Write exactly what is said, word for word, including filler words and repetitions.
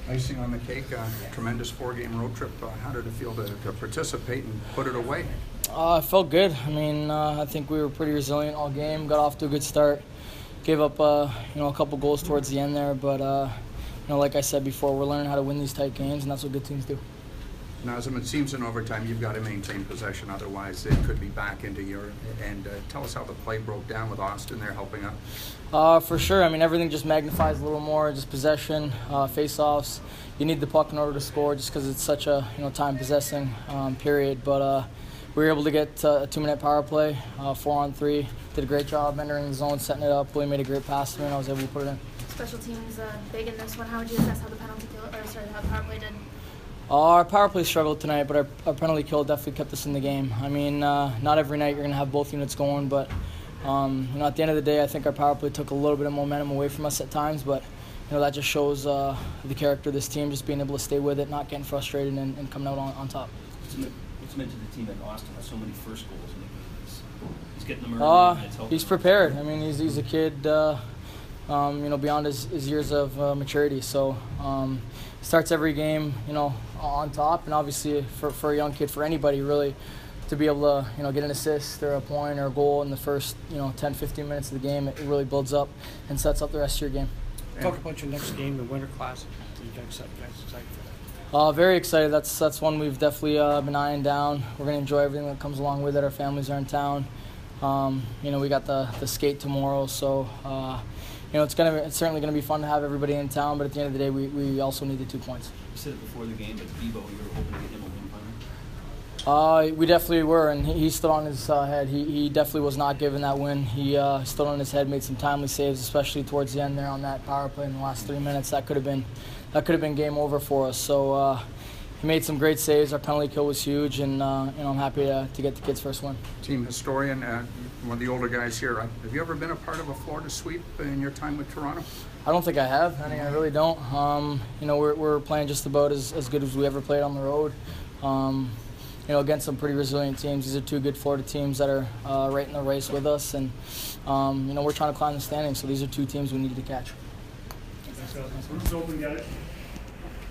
Icing on the cake, uh, tremendous four-game road trip. Uh, how did it feel to, to participate and put it away? Uh, it felt good. I mean, uh, I think we were pretty resilient all game. Got off to a good start. Gave up, uh, you know, a couple goals towards the end there, but uh, you know, like I said before, we're learning how to win these tight games, and that's what good teams do. Nazem, it seems in overtime you've got to maintain possession, otherwise it could be back into your. And uh, tell us how the play broke down with Austin there helping out. Uh, for sure. I mean, everything just magnifies a little more. Just possession, uh, face-offs. You need the puck in order to score, just because it's such a you know time possessing um, period. But uh, we were able to get uh, a two-minute power play, uh, four on three. Did a great job entering the zone, setting it up. Willie made a great pass to me, and I was able to put it in. Special teams uh, big in this one. How would you assess how the penalty kill, or sorry, how the power play did? Uh, our power play struggled tonight, but our, our penalty kill definitely kept us in the game. I mean, uh, not every night you're going to have both units going, but um, you know, at the end of the day, I think our power play took a little bit of momentum away from us at times, but you know that just shows uh, the character of this team, just being able to stay with it, not getting frustrated, and, and coming out on, on top. What's meant to the team that Austin has so many first goals? He's, he's getting them early. Uh, and it's helping. he's prepared. I mean, he's, he's a kid, uh, um, you know, beyond his, his years of uh, maturity, so um, starts every game, you know, on top, and obviously for, for a young kid, for anybody really, to be able to, you know, get an assist or a point or a goal in the first, you know, ten, fifteen minutes of the game, it really builds up and sets up the rest of your game. Talk about your next game, the Winter Classic. Are you guys excited for that? Uh, very excited. That's that's one we've definitely uh, been eyeing down. We're going to enjoy everything that comes along with it. Our families are in town. Um, you know, we got the, the skate tomorrow, so uh, you know it's gonna be, it's certainly going to be fun to have everybody in town. But at the end of the day, we, we also need the two points. You said it before the game, but Bebo, you were hoping to get him a win finally? Uh, we definitely were, and he, he stood on his uh, head. He he definitely was not given that win. He uh, stood on his head, made some timely saves, especially towards the end there on that power play in the last three minutes. That could have been that could have been game over for us. So uh, he made some great saves. Our penalty kill was huge, and uh, you know I'm happy to, to get the kids' first win. Team historian, uh, one of the older guys here. Uh, have you ever been a part of a Florida sweep in your time with Toronto? I don't think I have. I mean, I really don't. Um, you know, we're we're playing just about as, as good as we ever played on the road. Um, you know, against some pretty resilient teams. These are two good Florida teams that are uh, right in the race with us, and um, you know, we're trying to climb the standings. So these are two teams we needed to catch. Who's open, got it?